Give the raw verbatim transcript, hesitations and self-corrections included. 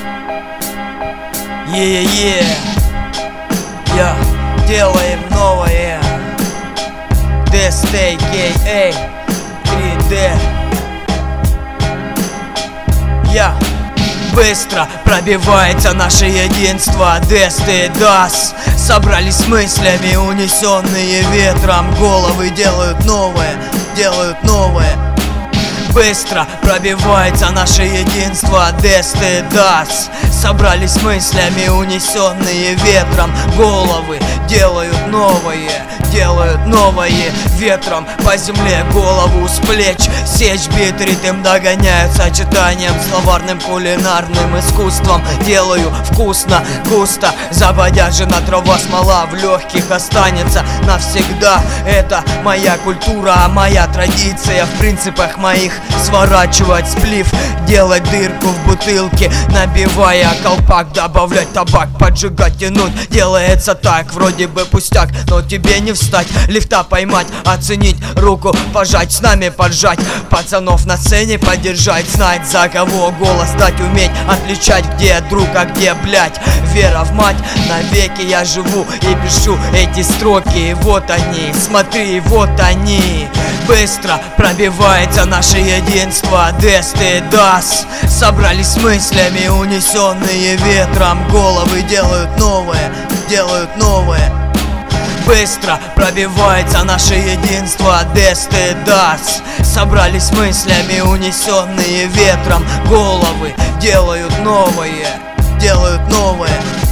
Е-е-е, я делаем новое. Дэст, а ка а три дэ. Я быстро пробивается наше единство. Дэст и Дас собрались с мыслями, унесенные ветром. Головы делают новое, делают новое. Быстро пробивается наше единство. Дэст и Дас собрались с мыслями, унесенные ветром. Головы делают новое, делают новое. Ветром по земле голову с плеч сечь бит, ритм догоняют сочетанием словарным, кулинарным искусством. Делаю вкусно, густо, забодяжена трава, смола в легких останется навсегда. Это моя культура, моя традиция. В принципах моих сворачивать сплив, делать дырку в бутылке, набивая колпак, добавлять табак, поджигать, тянуть. Делается так, вроде бы пустяк, но тебе не встать. Лифта поймать, оценить, руку пожать, с нами поджать, пацанов на сцене поддержать, знать, за кого голос дать, уметь отличать, где друг, а где блять. Вера в мать, навеки я живу и пишу эти строки. Вот они, смотри, вот они. Быстро пробивается наше единство. Дэст и Дас собрались с мыслями, унесенные ветром. Головы делают новое, делают новое. Быстро пробивается наше единство. Дэст и Дас собрались с мыслями, унесенные ветром. Головы делают новое, делают новое.